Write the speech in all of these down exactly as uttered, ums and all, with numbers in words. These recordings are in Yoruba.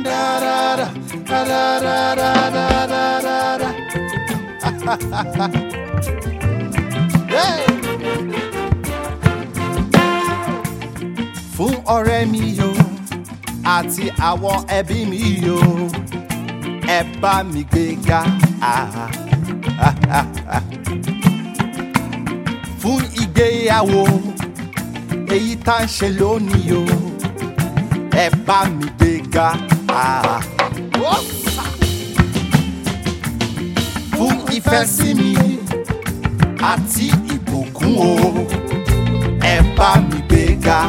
Fún ọ̀rẹ́ mi yo àti àwọn ẹbí mi yo, ẹ bá mi gbéga. Fún ìgbéyàwó èyí tá ń ṣe lónìí yo, ẹ bá mi gbéga. Fún ìfẹ́ sí mi àti ìbùkún o, ẹ bá mi gbéga.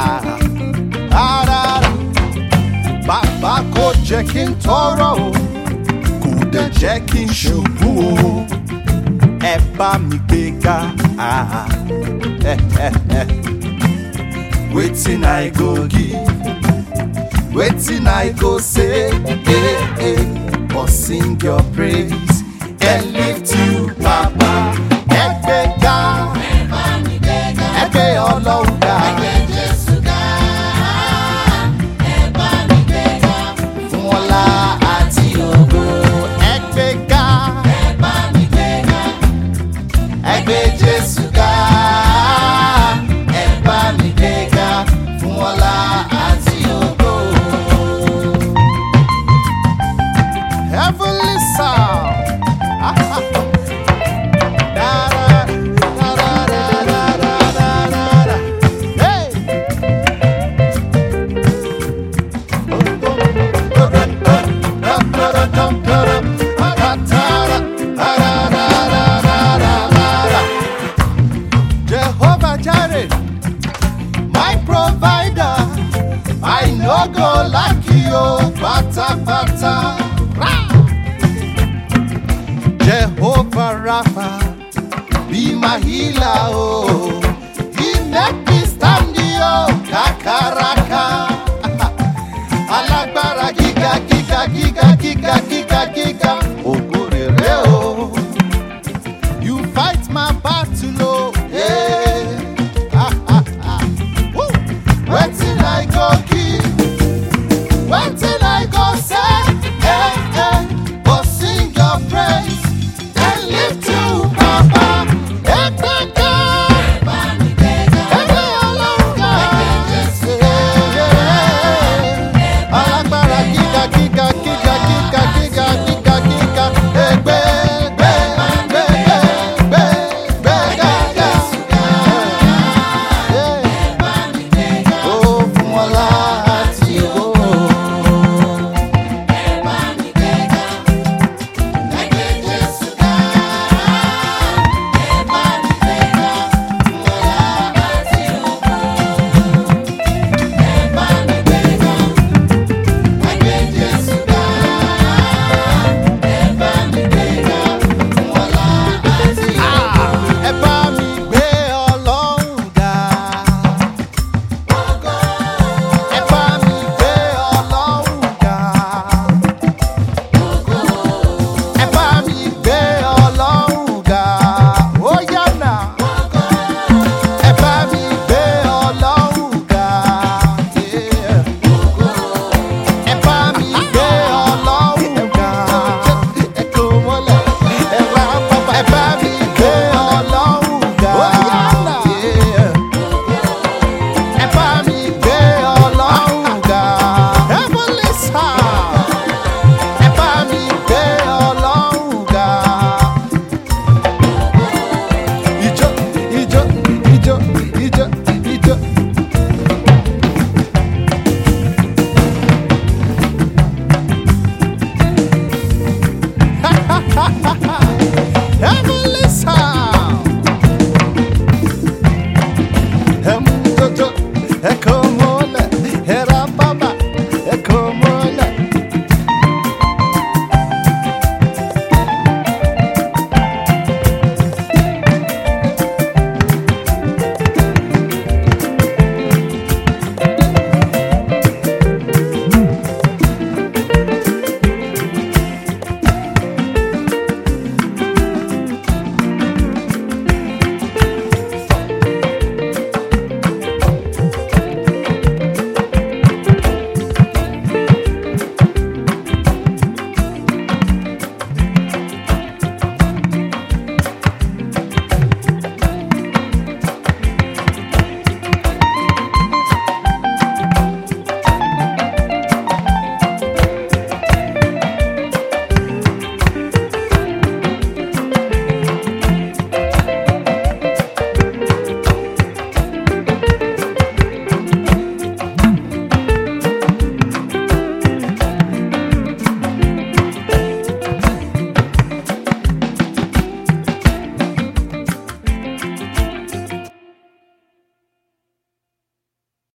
Bàbá kò jẹ́ kí n tọrọ o, kò dẹ̀ jẹ́ kí n ṣubú o, ẹ bá mi gbéga. Wetin I go give, wetin I go say, eh, eh, but sing your praise and lift you, Baba. Ẹ gbéga, ẹ gbé Ọlọ́run ga. Heavenly sound. Hey. Jehovah Jireh, my provider, I no go like you, pata pata. Jehovah Rapha, be my healer, oh. He make me stand, oh, kakara.